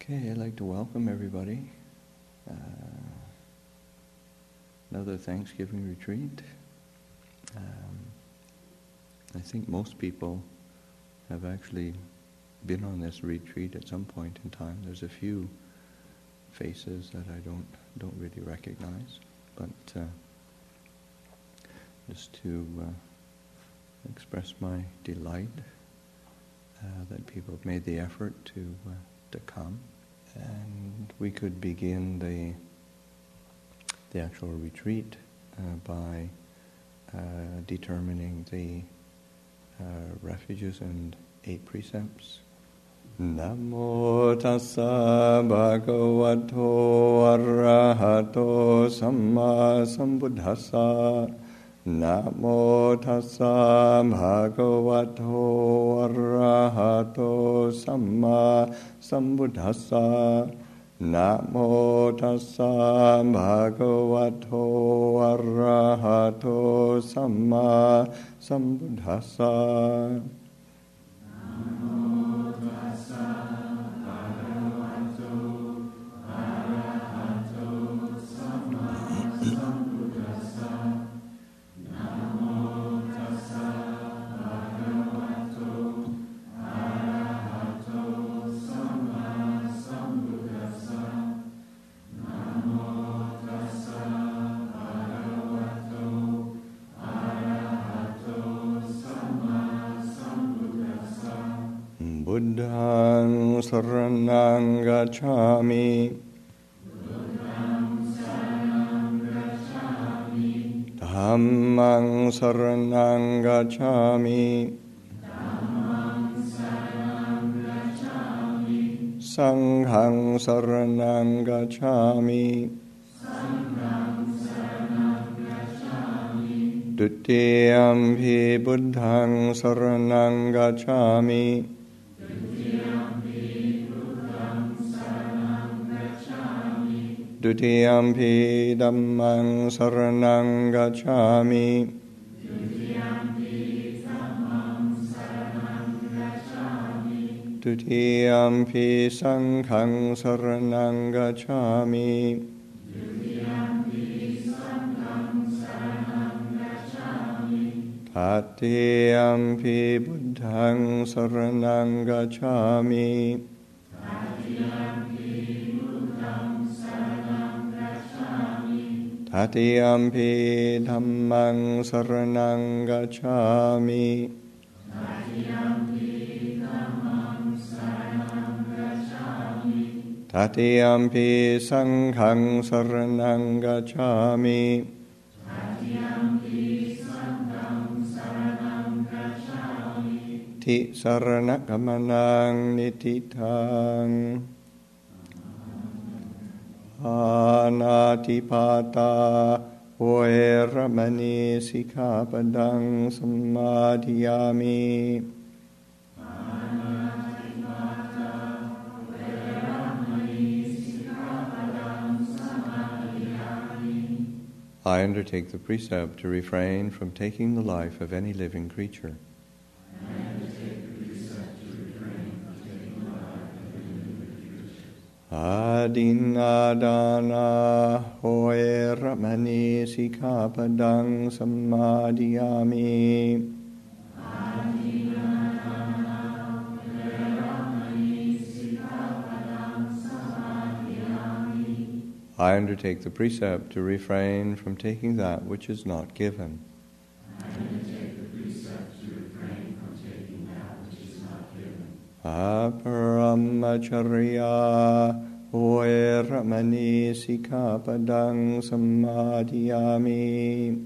Okay, I'd like to welcome everybody. Another Thanksgiving retreat. I think most people have actually been on this retreat at some point in time. There's a few faces that I don't really recognize, but just to express my delight that people have made the effort to come, and we could begin the actual retreat by determining the refuges and 8 precepts. Namo tassa bhagavato arahato samma sambuddhassa. Namo tassa bhagavato arahato samma sambuddhassa. Namo tassa bhagavato arahato samma sambuddhassa. Buddhaṃ saraṇaṃ gacchāmi. Dhammaṃ saraṇaṃ gacchāmi. Saṅghaṃ saraṇaṃ gacchāmi. Dutiyampi buddhaṃ saraṇaṃ gacchāmi. Dutiyampi dhammaṃ saraṇaṃ gacchāmi. Dutiyampi saṅghaṃ saraṇaṃ gacchāmi. Tatiyampi buddhaṃ saraṇaṃ gacchāmi. Tatiyampi dhammaṃ saraṇaṃ gacchāmi. Tatiyampi saṅghaṃ saraṇaṃ gacchāmi. Ti saranakamaṇaṃ nititaṃ. Anatipāta veramani sikkhapadang sammadhiyāmi. I undertake the precept to refrain from taking the life of any living creature. Adinādāna veramani sikkhapadang sammadhiyāmi. I undertake the precept to refrain from taking that which is not given. Aparamacharya veramani sikkhapadang sammadhiyāmi.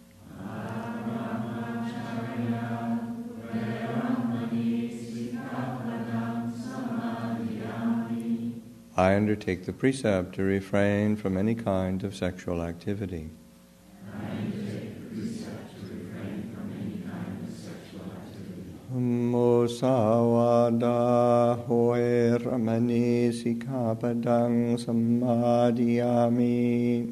I undertake the precept to refrain from any kind of sexual activity. Musāvāda veramani sikkhapadang sammadhiyāmi.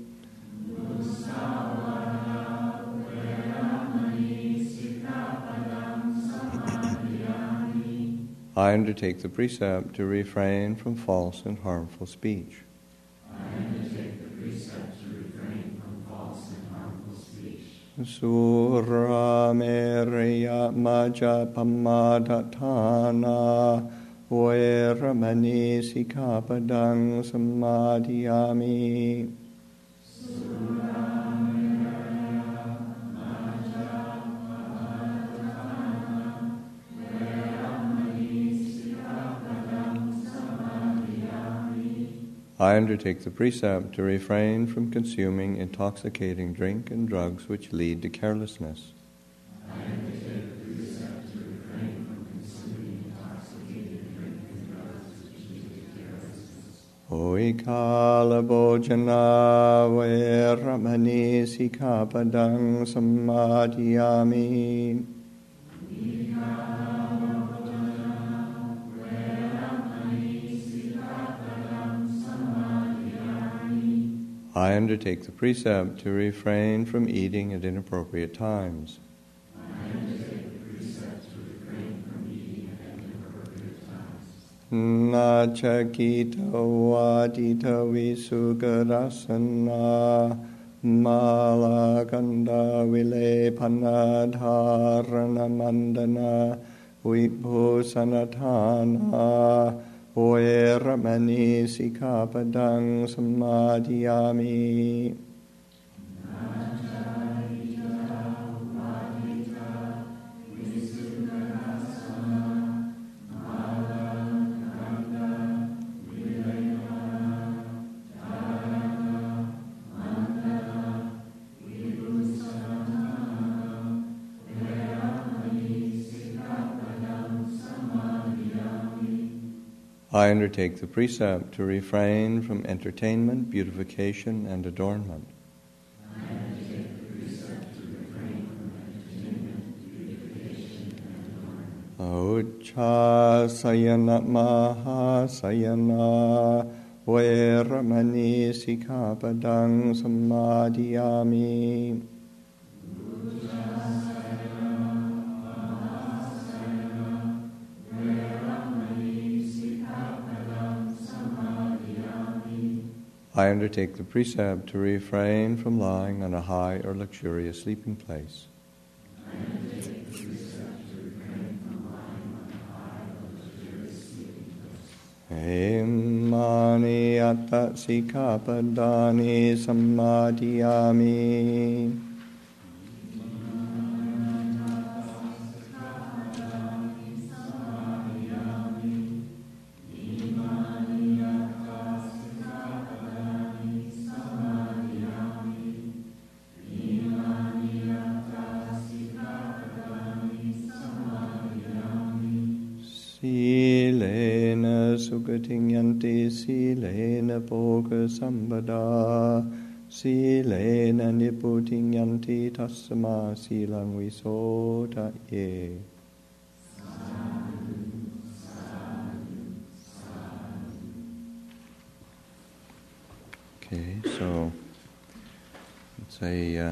I undertake the precept to refrain from false and harmful speech. I undertake the precept to refrain from false and harmful speech. Sura mereya maja pamadatana Veramani sikapadang samadhiyami. I undertake the precept to refrain from consuming intoxicating drink and drugs which lead to carelessness. I undertake the precept to refrain from consuming intoxicating drink and drugs which lead to carelessness. Oikala bojana veramani sikapadang samadhiyami. I undertake the precept to refrain from eating at inappropriate times. I undertake the precept to refrain from eating at inappropriate times. Nachakita vadita visukarasana malakanda vilepanadharana mandana vibhusanatana Veramani sikapadang samadhiyami. I undertake the precept to refrain from entertainment, beautification, and adornment. I undertake the precept to refrain from entertainment, beautification, and adornment. Uccha sayana maha sayana veramani sikapadang samadhiyami. I undertake the precept to refrain from lying on a high or luxurious sleeping place. I undertake the precept to refrain from lying on a high or luxurious sleeping place. Emani atta sikapadani samadhiyami. Silena sugating yanti silena bhoga sambada silena niputing yanti tassama silang visota ye. Okay, so it's a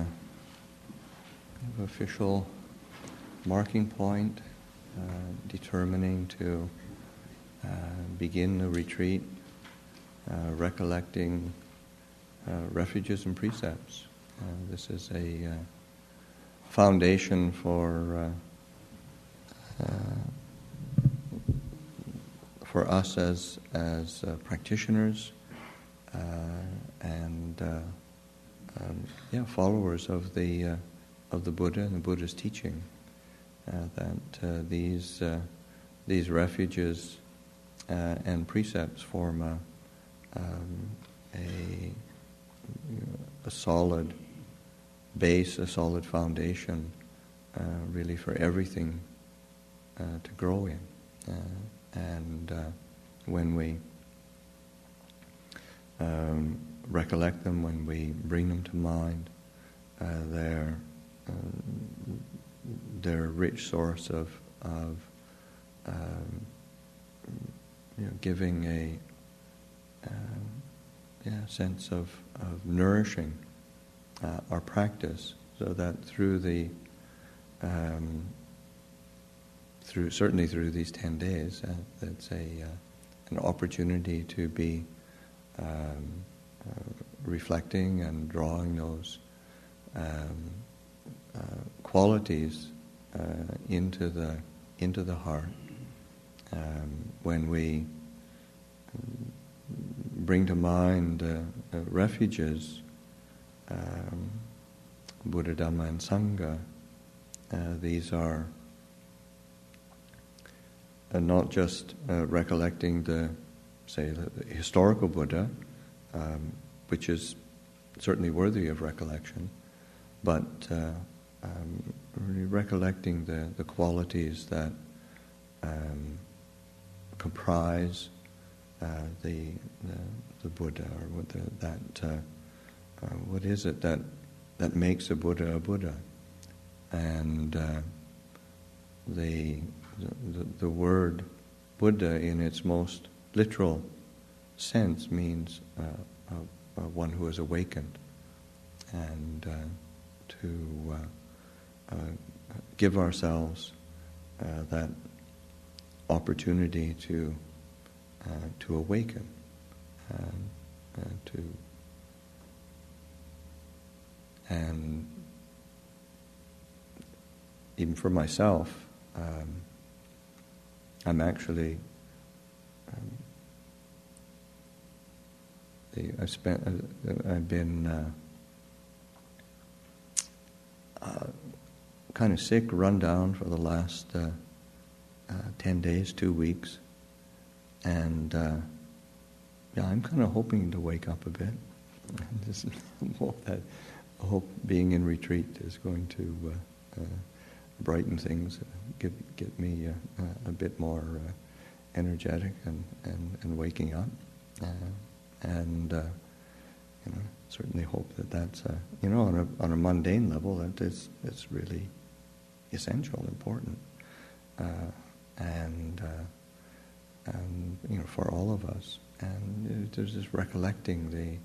official marking point. Determining to begin the retreat, recollecting refuges and precepts. This is a foundation for us as practitioners and followers of the Buddha and the Buddha's teaching. That these refuges and precepts form a solid base, a solid foundation, really for everything to grow in. And when we recollect them, when we bring them to mind, they're a rich source of giving a sense of nourishing our practice, so that through the certainly through these 10 days, that's an opportunity to be reflecting and drawing those qualities into the heart. When we bring to mind refuges, Buddha, Dhamma, and Sangha, these are not just recollecting the historical Buddha, which is certainly worthy of recollection, but really recollecting the qualities that comprise the Buddha, or what is it that makes a Buddha a Buddha, and the word Buddha in its most literal sense means one who is awakened, and to give ourselves that opportunity to awaken, and even for myself, I'm actually I've been kind of sick, run down for the last 10 days, 2 weeks, and I'm kind of hoping to wake up a bit. Just hope being in retreat is going to brighten things, get me a bit more energetic and waking up, and certainly hope that's on a mundane level that it's really essential, important, and for all of us. And there's this recollecting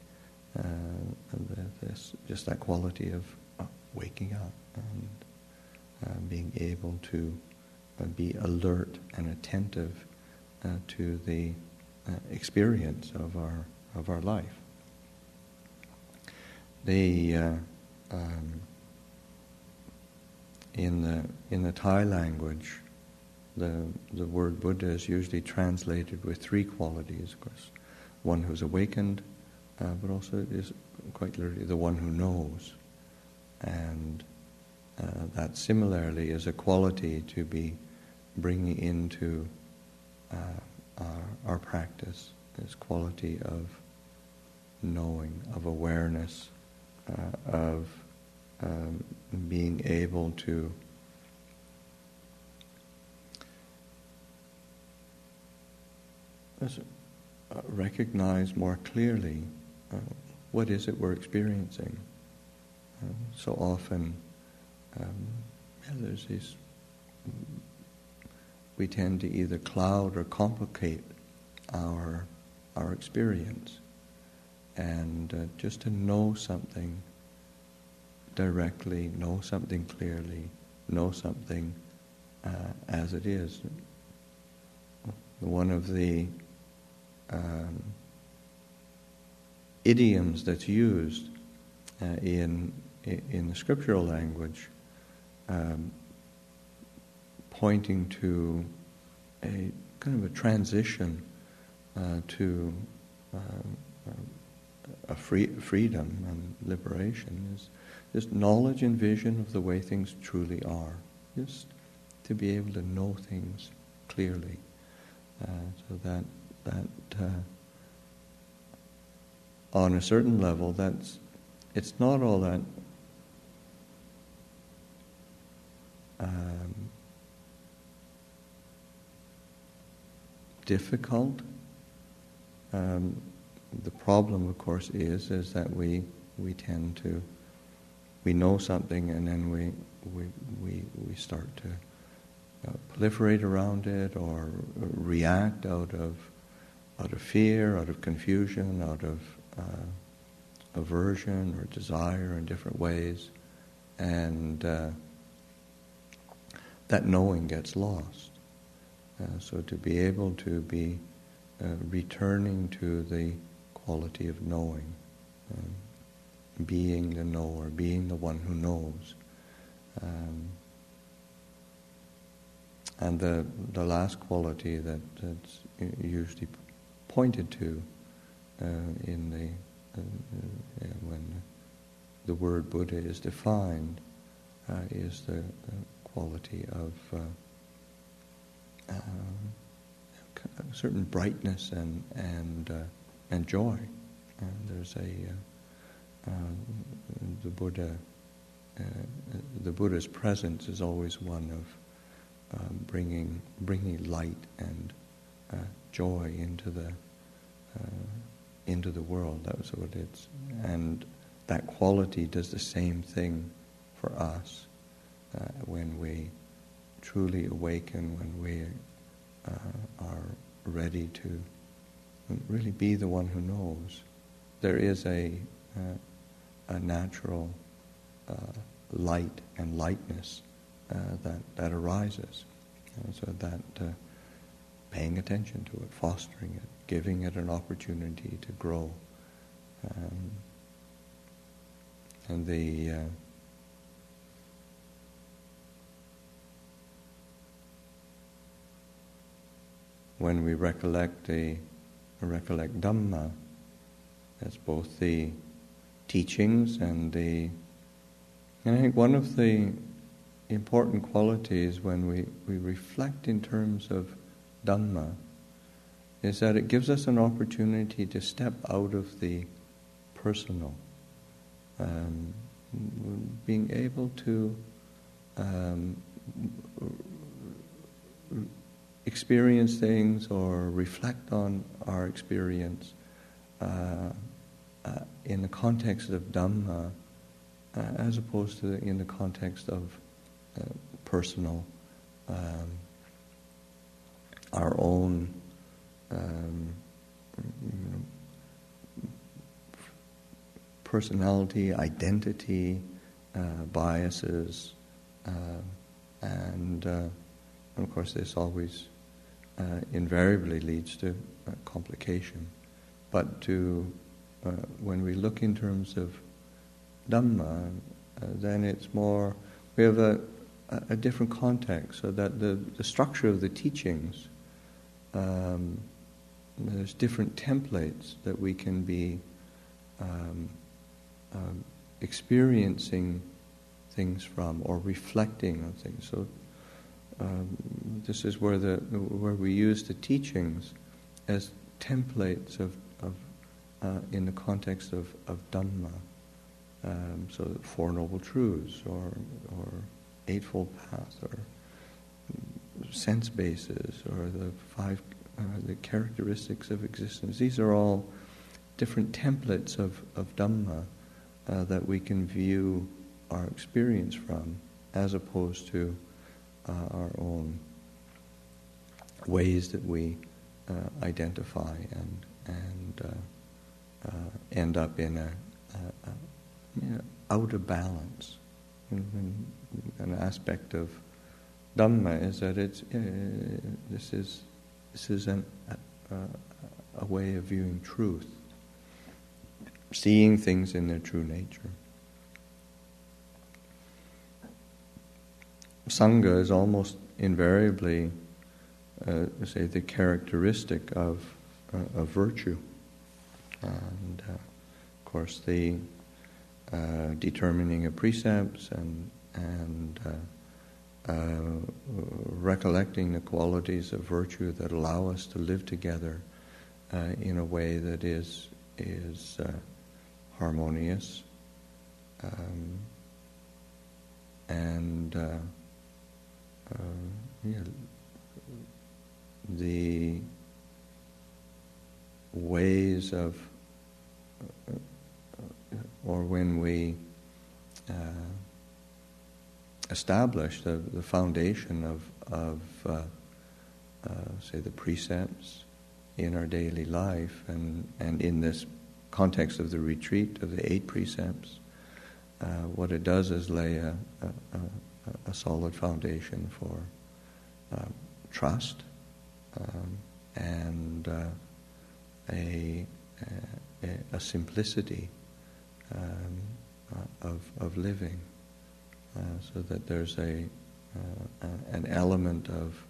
just that quality of waking up and being able to be alert and attentive to the experience of our life. In the Thai language, the word Buddha is usually translated with 3 qualities, of course. One who's awakened, but also it is quite literally the one who knows. And that similarly is a quality to be bringing into our practice, this quality of knowing, of awareness, of being able to recognize more clearly what is it we're experiencing. So often there's these, we tend to either cloud or complicate our experience, and just to know something directly, know something clearly, know something as it is. One of the idioms that's used in the scriptural language, pointing to a kind of a transition to a freedom and liberation, is just knowledge and vision of the way things truly are, just to be able to know things clearly, so that on a certain level, it's not all that difficult. The problem, of course, is that we tend to, we know something and then we start to proliferate around it, or react out of fear, out of confusion, out of aversion or desire in different ways, and that knowing gets lost. So to be able to be returning to the quality of knowing, being the knower, being the one who knows. And the last quality that's usually pointed to in the when the word Buddha is defined is the quality of a certain brightness and joy. And there's the Buddha's presence is always one of bringing light and joy into the world. That was what it's, and that quality does the same thing for us when we truly awaken, when we are ready to really be the one who knows. There is a natural light and lightness that arises. So that paying attention to it, fostering it, giving it an opportunity to grow. And when we recollect Dhamma, that's both the teachings and I think one of the important qualities when we reflect in terms of Dhamma is that it gives us an opportunity to step out of the personal, being able to experience things or reflect on our experience in the context of Dhamma as opposed to in the context of personal, our own personality, identity, biases, and of course this always invariably leads to complication. But when we look in terms of Dhamma, then it's more, we have a different context, so that the structure of the teachings, there's different templates that we can be experiencing things from or reflecting on things. So this is where we use the teachings as templates of in the context of Dhamma. So the Four Noble Truths, or Eightfold Path, or sense bases, or the five the characteristics of existence. These are all different templates of Dhamma that we can view our experience from, as opposed to our own ways that we identify and end up in a out of balance. And an aspect of Dhamma is that this is a way of viewing truth, seeing things in their true nature. Sangha is almost invariably, say, the characteristic of virtue, and of course the determining of precepts and recollecting the qualities of virtue that allow us to live together in a way that is harmonious, and the ways of, or when we establish the foundation of say, the precepts in our daily life, and in this context of the retreat of the 8 precepts, what it does is lay a solid foundation for trust, and a simplicity of living, so that there's an element of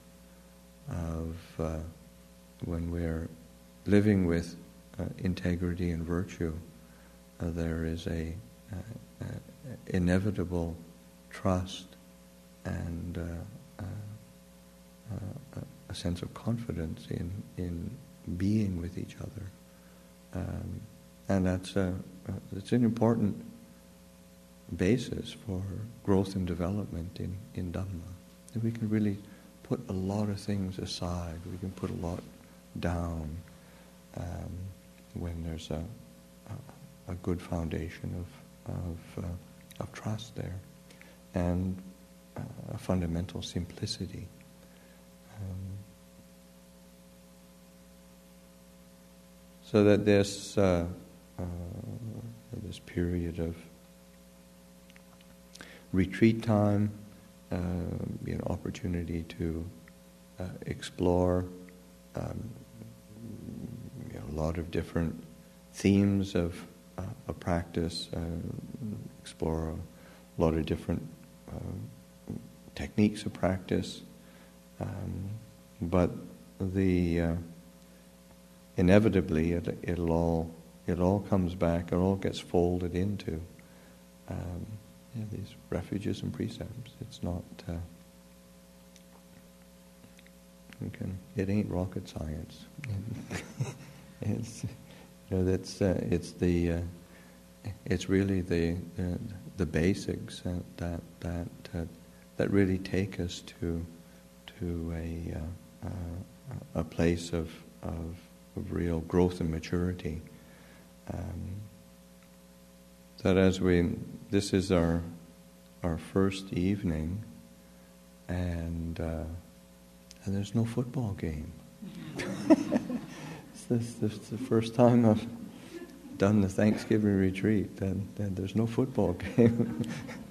when we're living with integrity and virtue, there is a inevitable trust and a sense of confidence in being with each other, and that's an important basis for growth and development in Dhamma. That we can really put a lot of things aside. We can put a lot down when there's a good foundation of trust there, and a fundamental simplicity. So that this period of retreat time, be an opportunity to explore a lot of different themes of practice, explore a lot of different techniques of practice, but inevitably it all comes back, it all gets folded into these refuges and precepts. It's not. It ain't rocket science. It's it's really the basics that really take us to a place of real growth and maturity. That this is our first evening, and there's no football game. This is the first time I've done the Thanksgiving retreat, and there's no football game.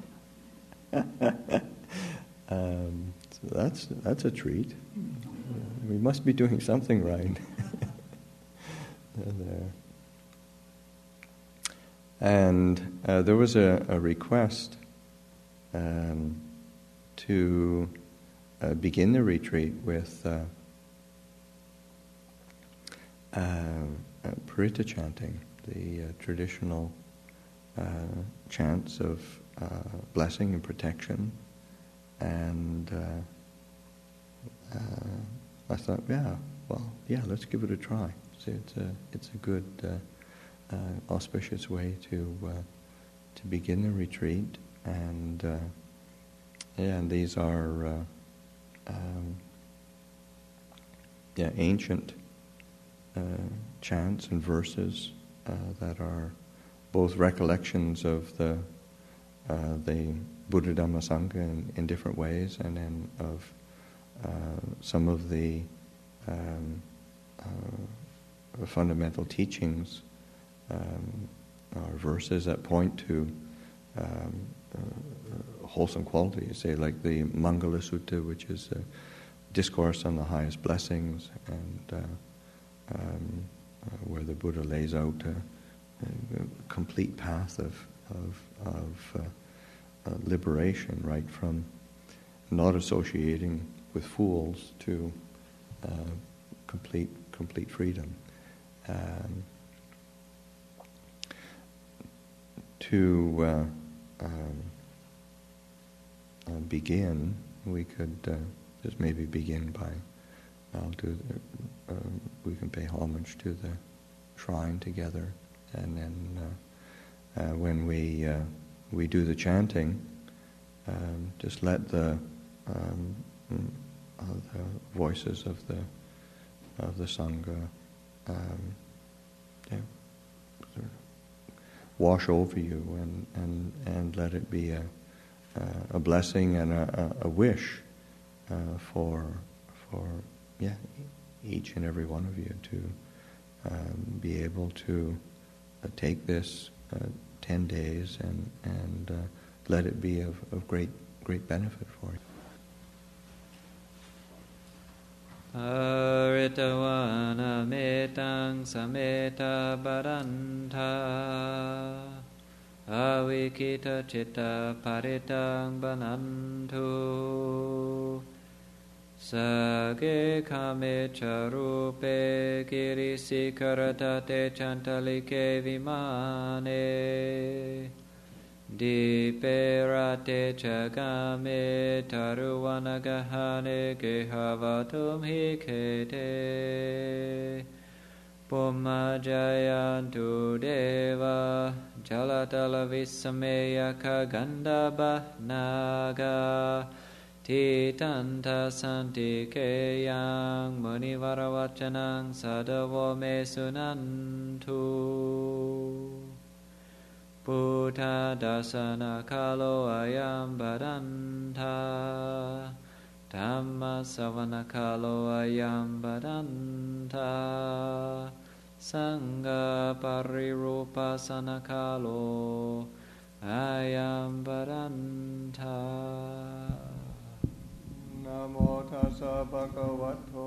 So that's a treat. We must be doing something right. There. And there was a request to begin the retreat with Paritta chanting, the traditional chants of blessing and protection. And I thought, let's give it a try. So it's a good auspicious way to begin the retreat, and these are ancient chants and verses that are both recollections of the Buddha Dhamma Sangha in different ways, and then of some of the fundamental teachings, or verses that point to wholesome qualities, say like the Mangala Sutta, which is a discourse on the highest blessings, and where the Buddha lays out a complete path of liberation, right from not associating with fools to complete freedom. To begin, we could just maybe begin by we can pay homage to the shrine together, and then when we do the chanting, just let the voices of the Sangha sort of wash over you, and let it be a blessing and a wish for each and every one of you to be able to take this 10 days and let it be of great benefit for you. ริตวานาเมตังสเมตาบรันทาอวิคิตจิตตปาริตังบนันทุสเกขเมจารูเปกิริสิกรตเตจันตลิเกวิมาเนดิเปราเตจกาเมทารุวานกหาเนเกหาวตุมหิเคเตปุมมาจายันตุเดวะจัลตลวิสเมยคกันดาบะนากาทิตันทัสันติเกยังมุนิวรวัจนังสัดวเมสุนันทุพุทธดัสสนาคาโลอายัมบดันทาธัมมัสสวนาคาโลอายัมบดันทาสังฆปริรูปัสสนาคาโลอายัมบดันทานะโมตัสสะภะคะวะโต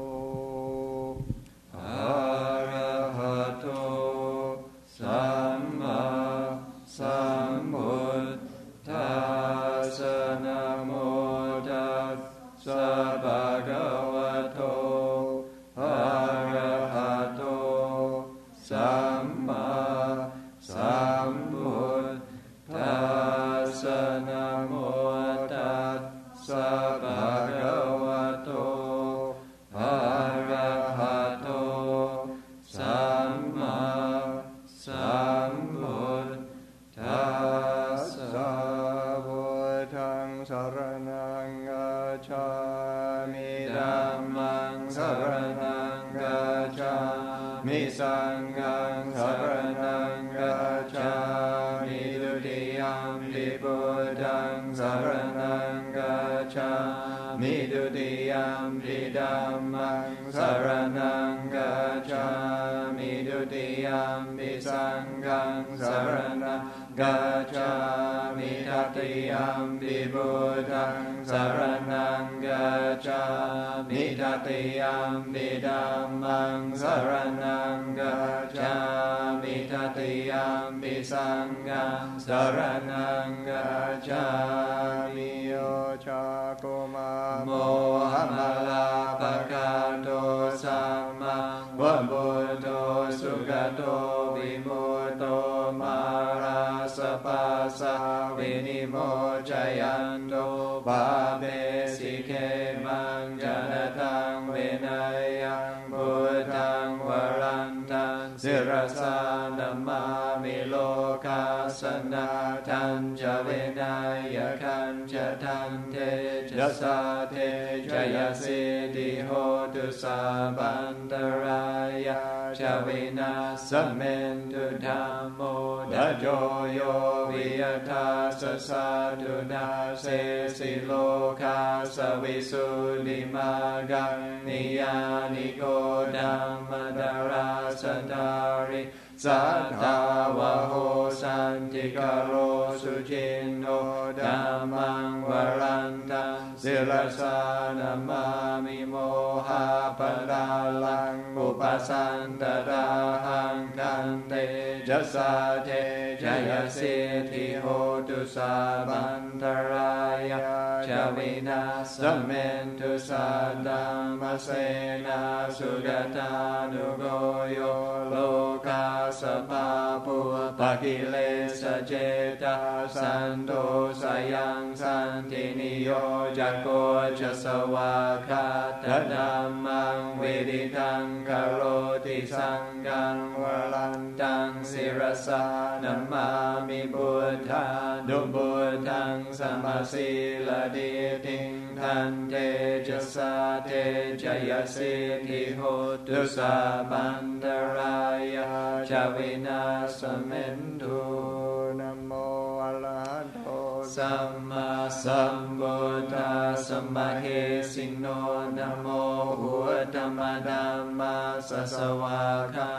อะระหะโตสัมมาสัมพุทธัสสะนะโมตัสสะภะคะวะโตอะระหะโตสัมมาสัมพุทธัสสะนะโมตัสสะภะคะวะโตอะระหะโตสัมมาสัมพุทธัสสะพุทธังสรณังกัจฉามิธัมมังสรณังกัจฉามิสังฆังสรณังกัจฉามิทุติยัมปิพุทธังสรณังกัจฉามิทุติยัมปิธัมมังสรณังกัจฉามิทุติยัมปิสังฆังสรณังกัจฉามิตติยัมปิพุทธังสรณังกัจฉามิตติยัมปิธัมมังสรณังกัจฉามิตติยัมปิสังฆังสรณังกัจฉามิโยชาโกมาโมหมลาภคาโตสัมมาวะบุตโตสุขโตวิมุตโตมาราสปัสสะวินิโมจยันโตปาเปสิเคมังจนตังเวนัยยังพุทธังวรันตังศิรสานัมมามิโลกาสนาทันจะเวนัยคันจะทันเทจะสาเทจยสิติโหตุสาบันตรายาจะวินาสเมนตุธัมโมดโจโยวิยทาสสะตุนาเสสิโลกาสวิสุทธิมากังนิยานิโกดัมมดาราสตาริสัทธาวะโหสันติกโรสุจินโนธัมมังวรันตังศิรสานัมมามิโมหะปะดาลังอุปสันตตาหังคันเตจะสาเทจยสิทธิโหตุสาบันตรายาชวินาสเมนตุสัตตัมมเสนาสุกตานุโกโยโลกาสปาปุปกิเลสเจตาสันโตสยังสันตินิโยจักโกจะสวาคาตธัมมังวิดิตังกโรติสังฆังวรันตังศิรสานัมมามิพุทธานุพุทธังสัมมาสีลดิติงทันเทจะสาเทจยสิทธิโหตุสาบันตรายาชวินาสเมนตุนะโมอะระหะโตสัมมาสัมพุทธัสสะมะเหสิโนนะโมพุทธมะธัมมาสสวากขาตา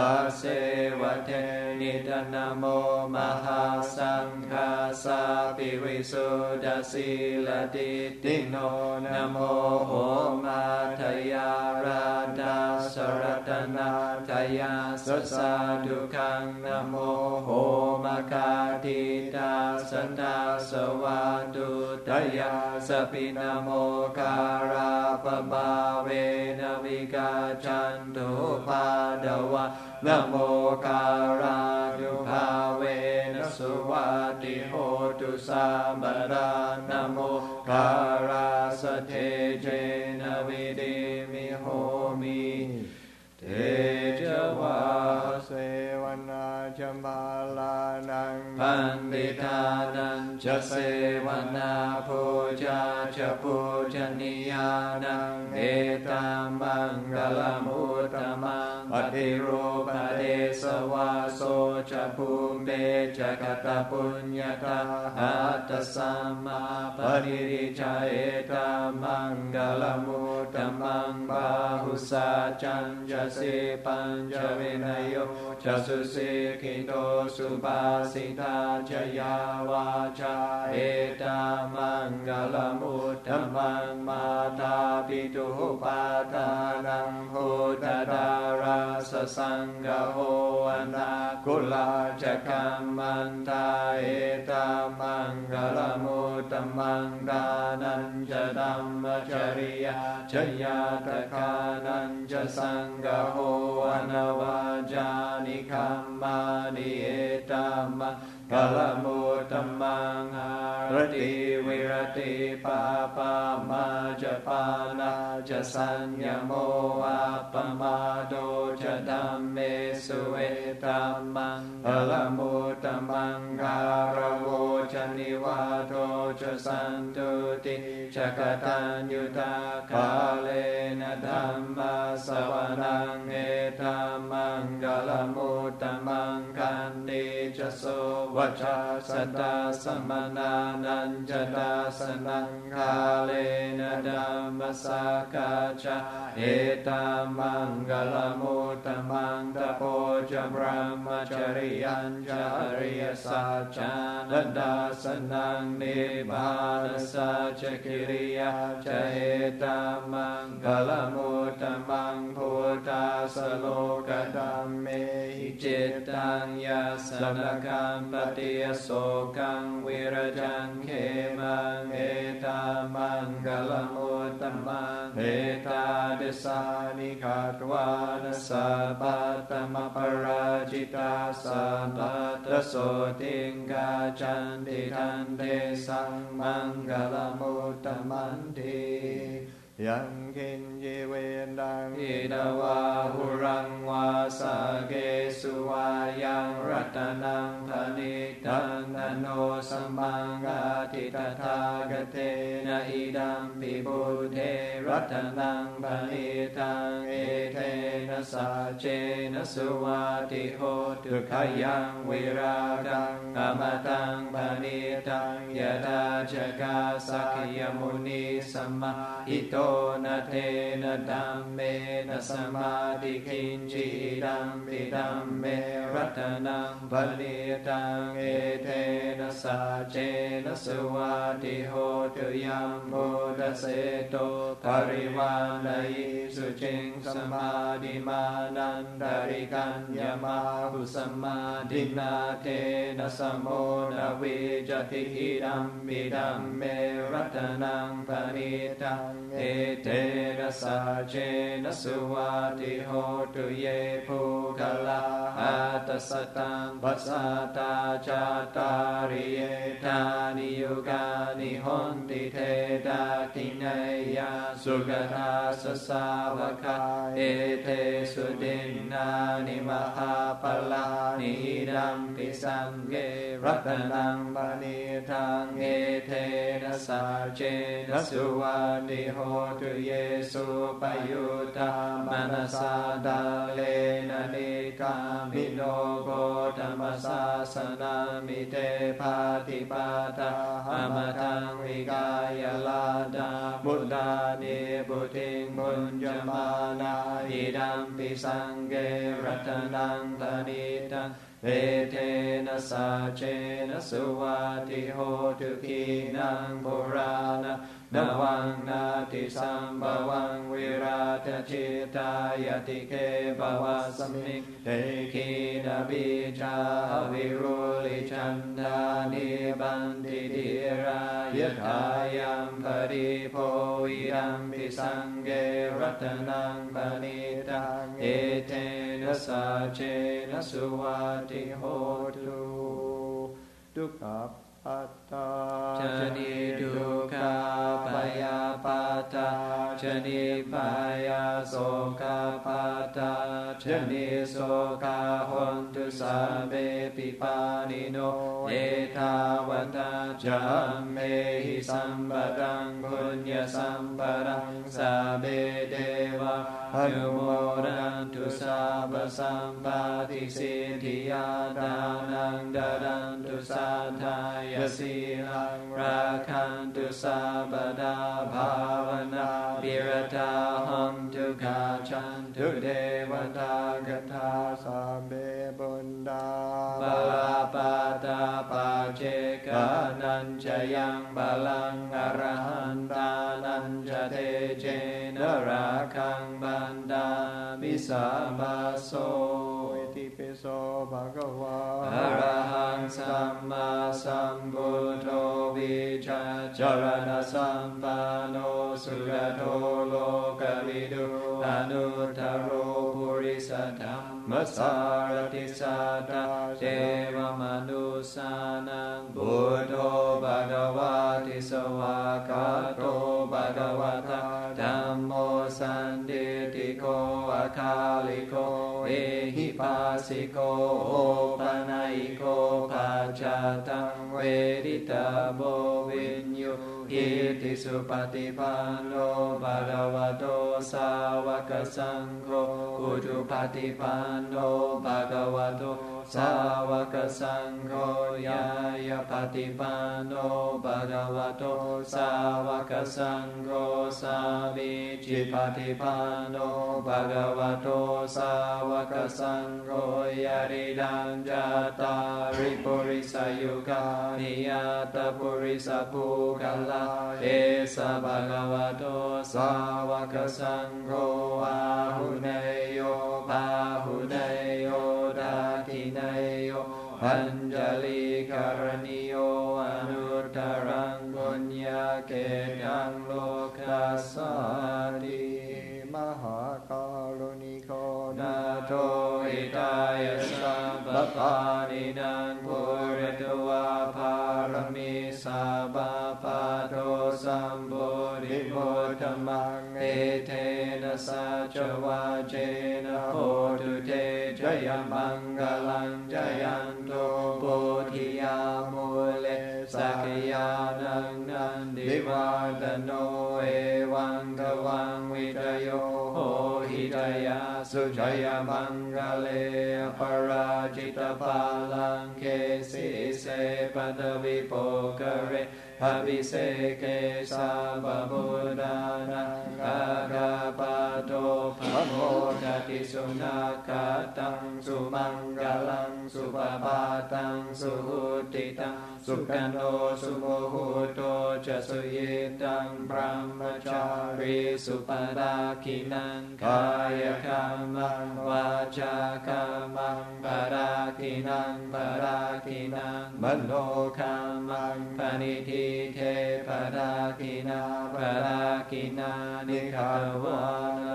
เสวะเทนิดานะโมมหาสังฆาสาปิวิสุทธสีลติติโนนะโมโหมาทยาราดาสรัตนาทยาสสะดุขังนะโมโหมาคาทิตาสันตาสวาตุตยาสปินะโมคาราปบาเวนะวิกาจันตุปาดวะนะโมคารานุภาเวนะสุวัติโหตุสัมปทานะโมคาราสเทเจนะวิริมิโหมิเทจวาเสวนาจมบาลานังปันติทานันจะเสวนาภูจาจะภูชนียานังเอตัมมังกลมุตตมังปฏิรูปเดสวาโสจะภูเบจะกตปุญญาตาอัตตสัมมาปริริจาเอตัมมังกลมุตตมังบาหุสาจันจะสิปัญจวินัยโยจะสุสิกิโตสุภาสิตาจยาวาจาเอตัมมังกลมุตตมังมาตาปิตุปาทานังโหตดาราสสังฆโหอนาคุลาจะกัมมันตาเอตัมมังกลมุตตมังดานันจะธัมมจริยาจยาตคานันจะสังฆโหอนวาจานิคัมมานิเอตัมมังกลมุตตมังหารติวิรติปาปามาจะปานาจะสัญญโมอัปปมาโดจะธัมเมสุเวตัมมังกลมุตตมังการโวจะนิวาโทจะสันตุติจะกตัญญูตากาเลนะธัมมาสวนังเอตัมมังกลมุตตมังคันติจะโสวัชชาสัตตาสมนานันจะดาสนังคาเลนะธัมมัสสกาจาเอตัมมังกลมุตตมังตโพจะพรหมจริยัญจาริยสัจจานันดาสนังนิบาลสัจกิริยาจะเอตัมมังกลมุตตมังพุทธาสโลกธัมเมหิจิตตังยัสสนกัมปติยโสกังวิรจังเขมังเอตัมมังกลมุตตมังเอตาเดสานิขัตวานัสสะปัตตมปราจิตาสัมปัตตโสติงกาจันติทันเตสังมังกลมุตตมันติยังกินเยเวนดังอิดาวาหุรังวาสาเกสุวายังรัตนังพนิตังอโนสมังอาทิตถากเตนะอิดัมปิบุเทรัตนังพนิตังเอเทนะสัจเจนะสุวัติโหตุขยังวิรากังอมตังพนิตังยะตาจกาสักยมุนีสัมมาหิโตนะเทนะธัมเมนะสมาธิคินจิดัมปิธัมเมรัตนังปณิตังเอเทนะสัจเจนะสุวัติโหตุยัมโพทะเสโตปริวานัยสุจิงสมาธิมานันตริกัญญมาหุสมาธินาเทนะสมโมนะวิจติหิดัมปิธัมเมรัตนังปณิตังเอเทนะสัจเจนะสุวัติโหตุเยภูคลาอัตตสตังปัสสะตาจาตาริเยธานิยุกานิหนติเทดาติเนยาสุขทาสสาวกาเอเทสุดินนานิมหาปลานิดัมปิสังเกรัตนังปณิทังเอเทนะสัจเจนะสุวัติโหตุเยสุปยุตตามนัสสะดาเลนะนิกามิโนโกธรรมสาสนามิเตภาติปาตาอมตังวิกายลาดาบุตตานิบุติงบุปุญญมานาอิดัมปิสังเกรัตนังธนิตังเอเทนะสาเจนะสุวัติโหตุกีนังปุรานะนวังนาติสัมภวังวิราชจิตายติเกภวะสมิงเตคีนาบิจาวิรุลิจันดานิบันติติรายทายัมปริโภวิรัมปิสังเกรัตนังปณิตังเอเทนะสาเจนะสุวัติโหตุทุกขปัตตาชนิทุกขาปยาปัตตาชนิปยาโสกปัตตาชนิโสกหนตุสัพเพปิปานิโนเอทาวตาจัมเมหิสัมปตังปุญญสัมปรังสัพเพเทวะอนุโมทันตุสัพพสัมปติสิทธิยาทานังดารันตุสัทธายสีลังราคันตุสัพพดาภาวนาปิรตาหันตุกาชันตุเทวตากถาสัพเพบุญดาบาลาปาตาปาเจกานัญจยังบาลังอรหันตานัญจเทเจนราคังบันดามิสาบาโสอิติปิโสภะคะวะอะระหังสัมมาสัมพุทโธวิชาจารณสัมปันโนสุขโตโลกวิดูอนุตตโรปุริสธรรมสารติสัตตะเทวมนุสานังพุทโธภะคะวะติสวากาโตภะคะวะตาธัมโมสันติติโกอาคาลิโกเอหิปัสสิโกโอปนัยโกปัจจตังเวริตาโบวิญโยอิติสุปฏิปันโนภะคะวะโตสาวกสังโฆอุจุปฏิปันโนภะคะวะโตสาวกสังโฆยายาปฏิปันโนภะคะวะโตสาวกสังโฆสามิจิปฏิปันโนภะคะวะโตสาวกสังโฆยาริดังจัตตาริปุริสยุคานิยาตปุริสภูคลาเอสะภะคะวะโตสาวกสังโฆอาหุเนโยภาหุเนโยดาทิเนโยอัญจลิกรณิโยอนุตตรังปุญญาเกตังโลกัสสติมหาการุณิโกนาโตอิตายสัมปปานินังปุริตวาภารมิสัพพะโตสัมปุริโภธมังเอเทนะสัจวาเจนะโหตุเตจยมังกลังจยันโตโพธิยามุเลสักยานังนันดิวาตโนเอวังทวังวิทโยโหหิตยาสุจยมังกเลปราจิตปาลังเคสิเสปัตวิโปกเรอภิเสเกสาบบุดานังอาคาปะโตภะโมทติสุนาคาตังสุมังกลังสุปปาตังสุหุติตังสุขันโตสุโมหุโตจะสุยิตังพรหมจารีสุปดาคินังกายคัมมังวาจากัมมังปราคินังปราคินังมโนคัมมังปณิทิเทปราคินาปราคินานิขาวานา